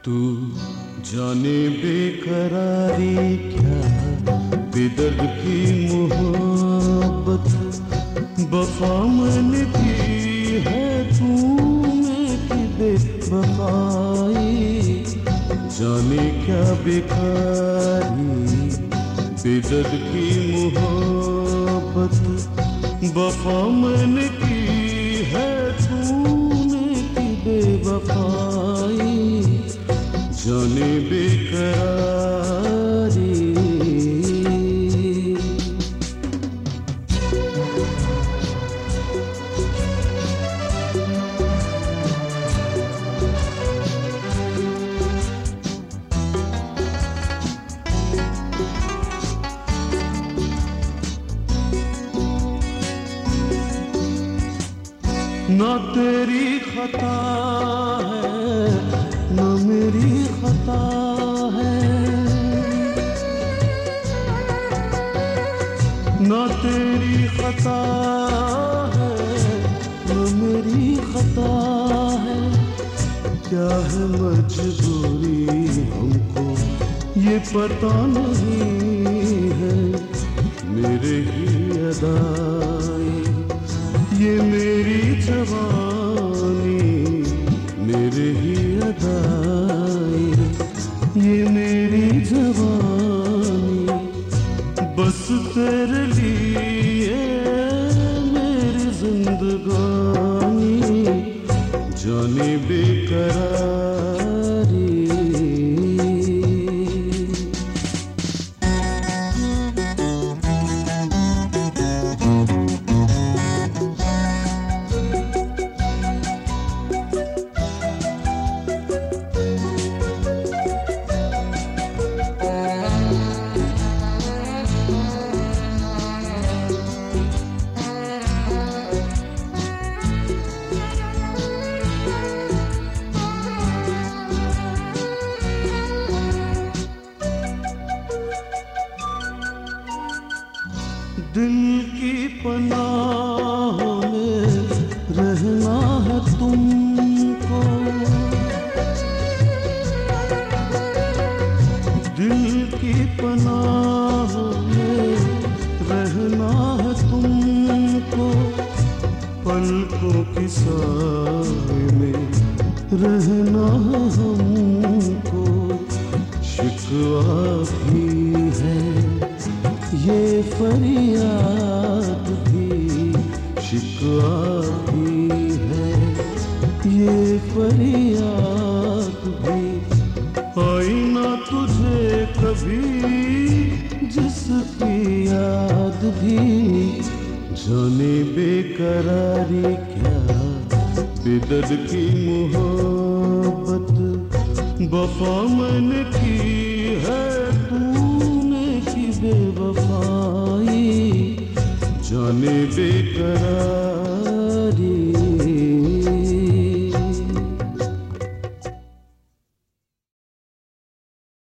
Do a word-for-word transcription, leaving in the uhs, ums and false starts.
तू जाने बेकरारी क्या बेदर्द की मोहब्बत वफा मैंने की है तूने की बेवफाई। जाने क्या बेकारी बेदर्द की मोहब्बत वफा मैंने की है तूने की बेवफाई। जाने बेकरारी ना तेरी खता है ना मेरी खता है, ना तेरी खता है ना मेरी खता है। क्या है मजबूरी हमको ये पता नहीं है। मेरे ही अदाए ये मेरी जवानी, मेरे ही अदाए ये मेरी जवानी। बस तेरे लिए मेरी जिंदगानी। जाने बेकरारी दिल की पनाहों में रहना है तुमको। दिल की पनाहों में रहना है तुमको। पलकों की साए में रहना है हमको। शिकवा भी है ये फरियाद भी, शिकवा भी है ये फरियाद भी। आई ना तुझे कभी जिसकी याद भी। जाने बेकरारी क्या बेदर्द की मोहब्बत वफा मैंने की है तूने की बेवफाई। जाने बेकरारी